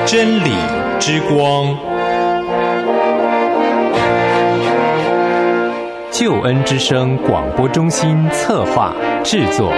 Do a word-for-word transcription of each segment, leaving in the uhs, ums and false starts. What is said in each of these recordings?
真理之光，救恩之声广播中心策划制作。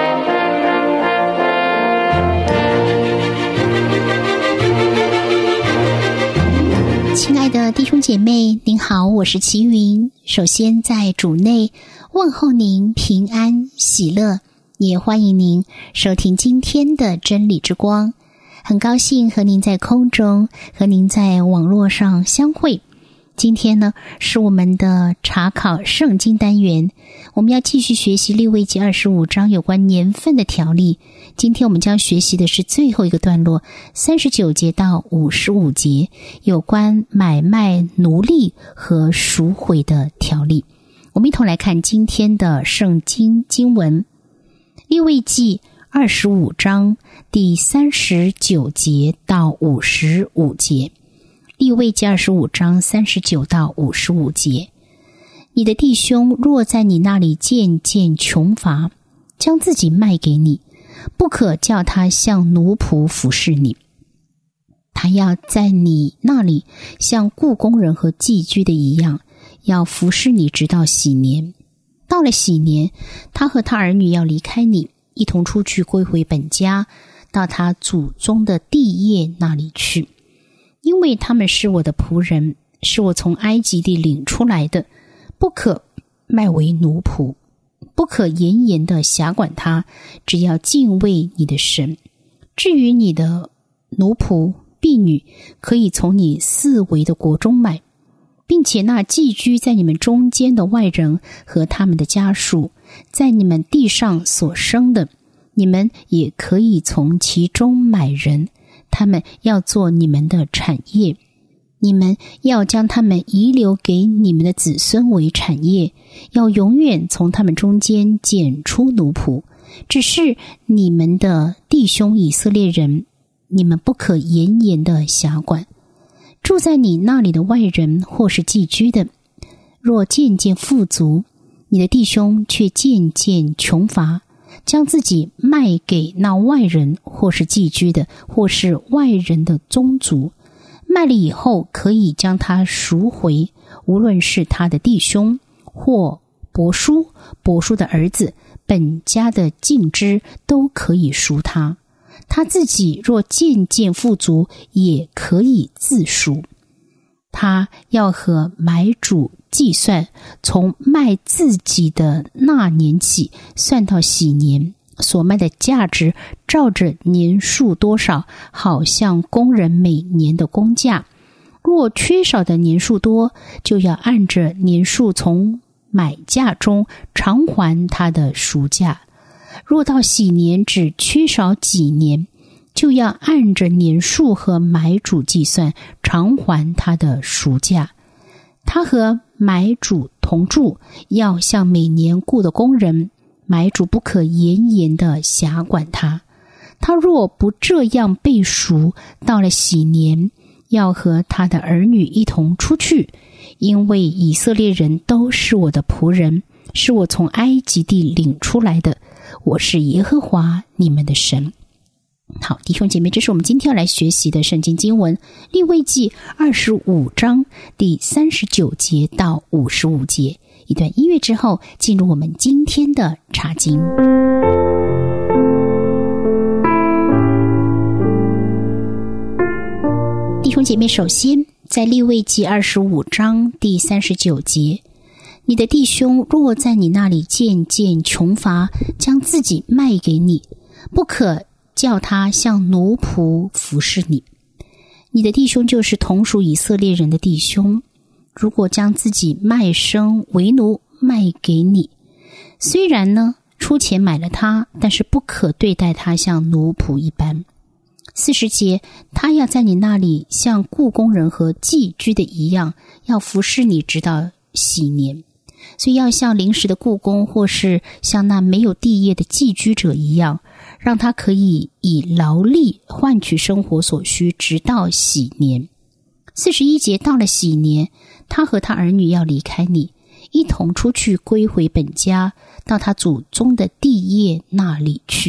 亲爱的弟兄姐妹，您好，我是齐云。首先在主内问候您平安喜乐，也欢迎您收听今天的真理之光。很高兴和您在空中，和您在网络上相会。今天呢，是我们的查考圣经单元，我们要继续学习利未记二十五章有关年份的条例。今天我们将学习的是最后一个段落，三十九节到五十五节，有关买卖奴隶和赎回的条例。我们一同来看今天的圣经经文，利未记二十五章第三十九节到五十五节。利未记二十五章三十九到五十五节，你的弟兄若在你那里渐渐穷乏，将自己卖给你，不可叫他像奴仆服侍你。他要在你那里像雇工人和寄居的一样，要服侍你直到禧年。到了禧年，他和他儿女要离开你，一同出去归回本家，到他祖宗的地业那里去。因为他们是我的仆人，是我从埃及地领出来的，不可卖为奴仆，不可严严的辖管他，只要敬畏你的神。至于你的奴仆婢女，可以从你四围的国中买，并且那寄居在你们中间的外人和他们的家属，在你们地上所生的，你们也可以从其中买人，他们要做你们的产业，你们要将他们遗留给你们的子孙为产业，要永远从他们中间拣出奴仆。只是你们的弟兄以色列人，你们不可严严的辖管。住在你那里的外人或是寄居的，若渐渐富足，你的弟兄却渐渐穷乏，将自己卖给那外人或是寄居的，或是外人的宗族，卖了以后可以将他赎回，无论是他的弟兄或伯叔、伯叔的儿子，本家的近支都可以赎他。他自己若渐渐富足，也可以自赎。他要和买主计算，从卖自己的那年起，算到禧年，所卖的价值照着年数多少，好像工人每年的工价。若缺少的年数多，就要按着年数从买价中偿还他的赎价。若到禧年只缺少几年，就要按着年数和买主计算，偿还他的赎价。他和买主同住，要像每年雇的工人，买主不可严严的辖管他。他若不这样被赎，到了禧年，要和他的儿女一同出去，因为以色列人都是我的仆人，是我从埃及地领出来的，我是耶和华你们的神。好，弟兄姐妹，这是我们今天要来学习的圣经经文，利未记二十五章第三十九节到五十五节。一段音乐之后，进入我们今天的查经。弟兄姐妹，首先在利未记二十五章第三十九节，你的弟兄若在你那里渐渐穷乏，将自己卖给你，不可叫他像奴仆服侍你。你的弟兄就是同属以色列人的弟兄，如果将自己卖身为奴卖给你，虽然呢出钱买了他，但是不可对待他像奴仆一般。四十节，他要在你那里像雇工人和寄居的一样，要服侍你直到禧年。所以要像临时的雇工，或是像那没有地业的寄居者一样，让他可以以劳力换取生活所需，直到禧年。四十一节，到了禧年，他和他儿女要离开你，一同出去归回本家，到他祖宗的地业那里去。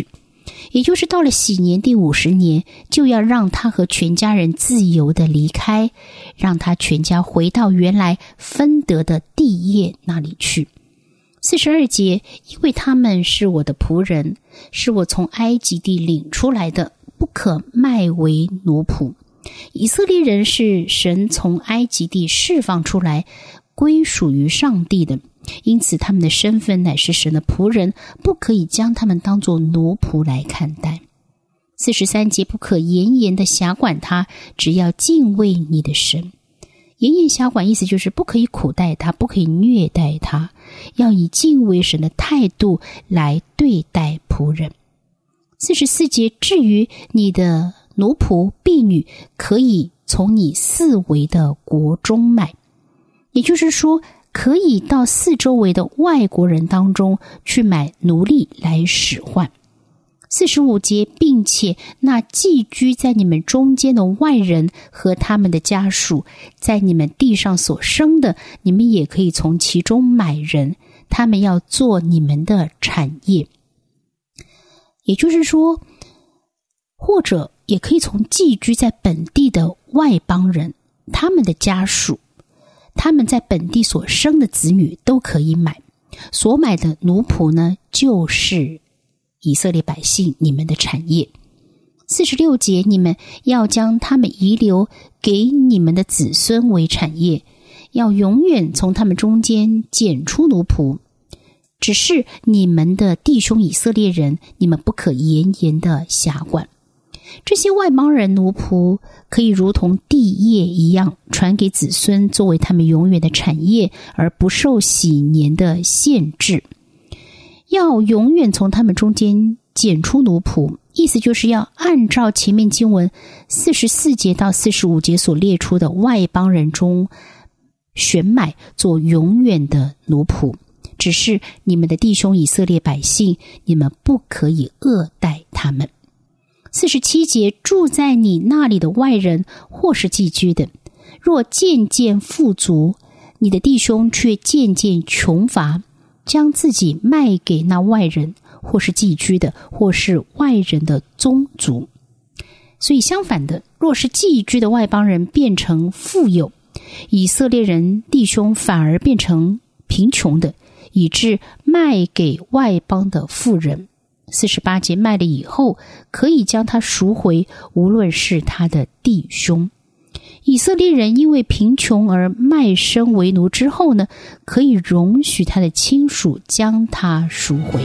也就是到了喜年第五十年，就要让他和全家人自由的离开，让他全家回到原来分得的地业那里去。四十二节，因为他们是我的仆人，是我从埃及地领出来的，不可卖为奴仆。以色列人是神从埃及地释放出来，归属于上帝的，因此他们的身份乃是神的仆人，不可以将他们当作奴仆来看待。四十三节，不可严严的辖管他，只要敬畏你的神。严严辖管意思就是不可以苦待他，不可以虐待他，要以敬畏神的态度来对待仆人。四十四节，至于你的奴仆婢女，可以从你四围的国中买，也就是说可以到四周围的外国人当中去买奴隶来使唤。四十五节，并且那寄居在你们中间的外人和他们的家属，在你们地上所生的，你们也可以从其中买人，他们要做你们的产业。也就是说，或者也可以从寄居在本地的外邦人，他们的家属，他们在本地所生的子女都可以买。所买的奴仆呢，就是以色列百姓，你们的产业。四十六节，你们要将他们遗留给你们的子孙为产业，要永远从他们中间拣出奴仆。只是你们的弟兄以色列人，你们不可严严的辖管。这些外邦人奴仆可以如同地业一样传给子孙，作为他们永远的产业，而不受喜年的限制。要永远从他们中间拣出奴仆，意思就是要按照前面经文四十四节到四十五节所列出的外邦人中选买做永远的奴仆。只是你们的弟兄以色列百姓，你们不可以恶待他们。四十七节，住在你那里的外人或是寄居的，若渐渐富足，你的弟兄却渐渐穷乏，将自己卖给那外人或是寄居的或是外人的宗族。所以相反的，若是寄居的外邦人变成富有，以色列人弟兄反而变成贫穷的，以致卖给外邦的富人。四十八节，卖了以后可以将他赎回，无论是他的弟兄。以色列人因为贫穷而卖身为奴之后呢，可以容许他的亲属将他赎回。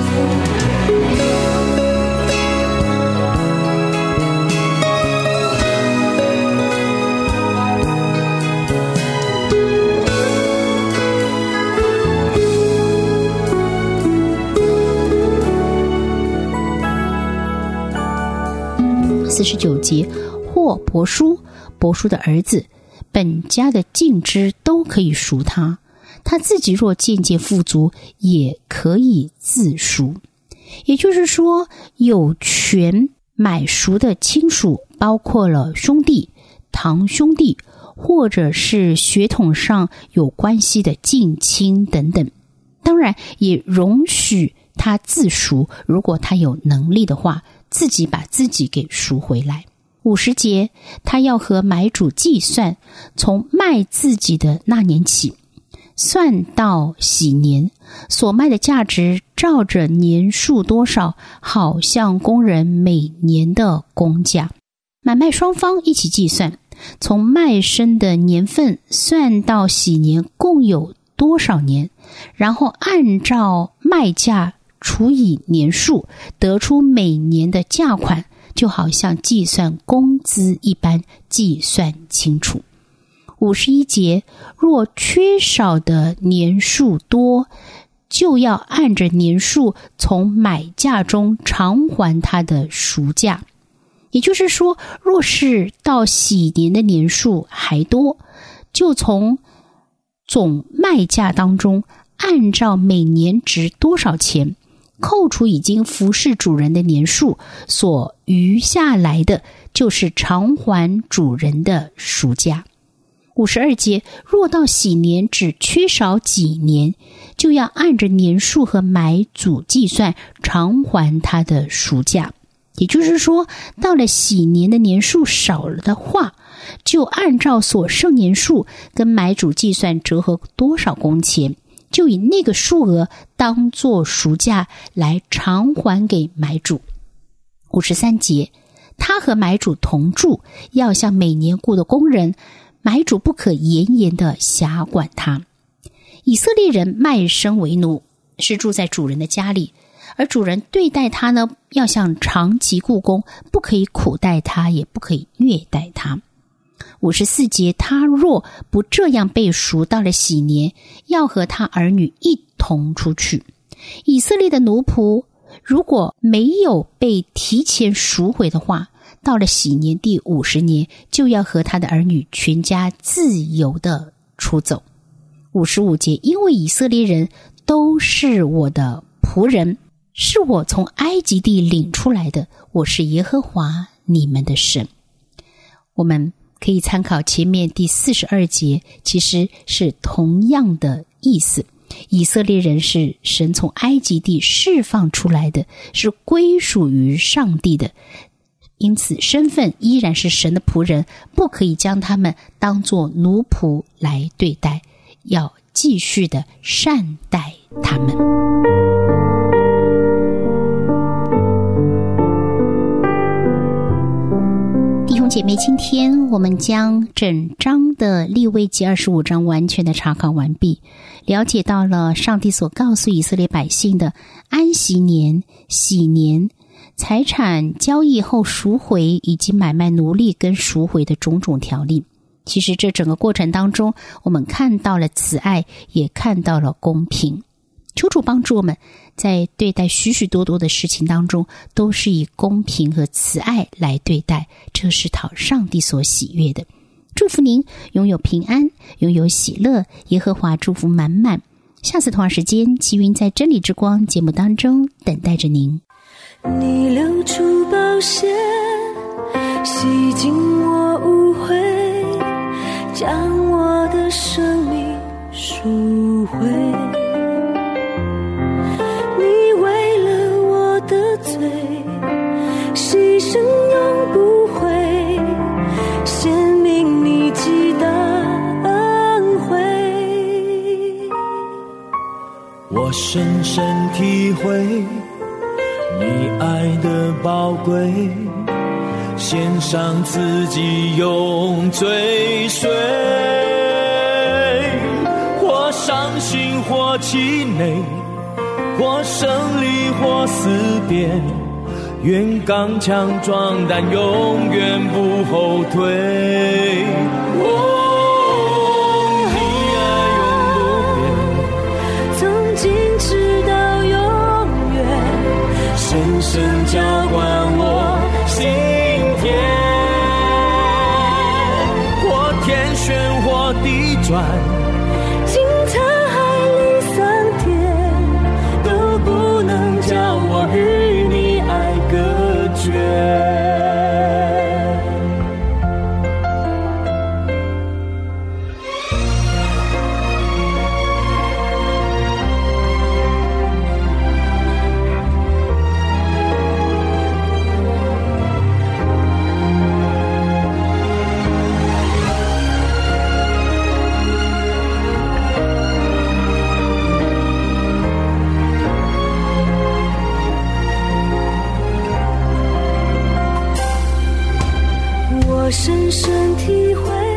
四十九节，或伯叔，伯叔的儿子，本家的尽支都可以赎他，他自己若渐渐富足，也可以自赎。也就是说，有权买赎的亲属包括了兄弟、堂兄弟，或者是血统上有关系的近亲等等。当然也容许他自赎，如果他有能力的话，自己把自己给赎回来。五十节，他要和买主计算，从卖自己的那年起，算到喜年，所卖的价值照着年数多少，好像工人每年的工价。买卖双方一起计算，从卖身的年份算到喜年共有多少年，然后按照卖价除以年数，得出每年的价款，就好像计算工资一般，计算清楚。五十一节，若缺少的年数多，就要按着年数从买价中偿还他的赎价。也就是说，若是到喜年的年数还多，就从总卖价当中按照每年值多少钱，扣除已经服侍主人的年数，所余下来的就是偿还主人的赎价。 五十二节，若到喜年只缺少几年，就要按着年数和买主计算，偿还他的赎价。也就是说，到了喜年的年数少了的话，就按照所剩年数跟买主计算折合多少工钱，就以那个数额当作赎价来偿还给买主。五十三节，他和买主同住，要像每年雇的工人，买主不可严严的辖管他。以色列人卖身为奴，是住在主人的家里，而主人对待他呢，要像长期雇工，不可以苦待他，也不可以虐待他。五十四节，他若不这样被赎，到了喜年，要和他儿女一同出去。以色列的奴仆如果没有被提前赎回的话，到了喜年第五十年，就要和他的儿女全家自由的出走。五十五节，因为以色列人都是我的仆人，是我从埃及地领出来的，我是耶和华你们的神。我们可以参考前面第四十二节，其实是同样的意思。以色列人是神从埃及地释放出来的，是归属于上帝的，因此身份依然是神的仆人，不可以将他们当作奴仆来对待，要继续的善待他们。弟兄姐妹，今天我们将整章的利未记二十五章完全的查考完毕，了解到了上帝所告诉以色列百姓的安息年、喜年、财产交易后赎回以及买卖奴隶跟赎回的种种条例。其实这整个过程当中，我们看到了慈爱，也看到了公平。求主帮助我们在对待许许多多的事情当中，都是以公平和慈爱来对待，这是讨上帝所喜悦的。祝福您拥有平安，拥有喜乐，耶和华祝福满满。下次同样时间，齐云在真理之光节目当中等待着您。 你流出宝血，洗净我污秽，将我的生命赎回。你为了我的罪，牺牲永不悔，显明你极大恩惠。 我深深体会你爱的宝贵，献上自己永追随，或伤心或气馁，或胜利或思辨，愿刚强壮胆，永远不后退。哦，你爱永不变， 从今直到永远， 深深浇灌我心田，或天旋或地转， 经沧海里桑田， 都不能叫我与你爱隔绝。 我深深体会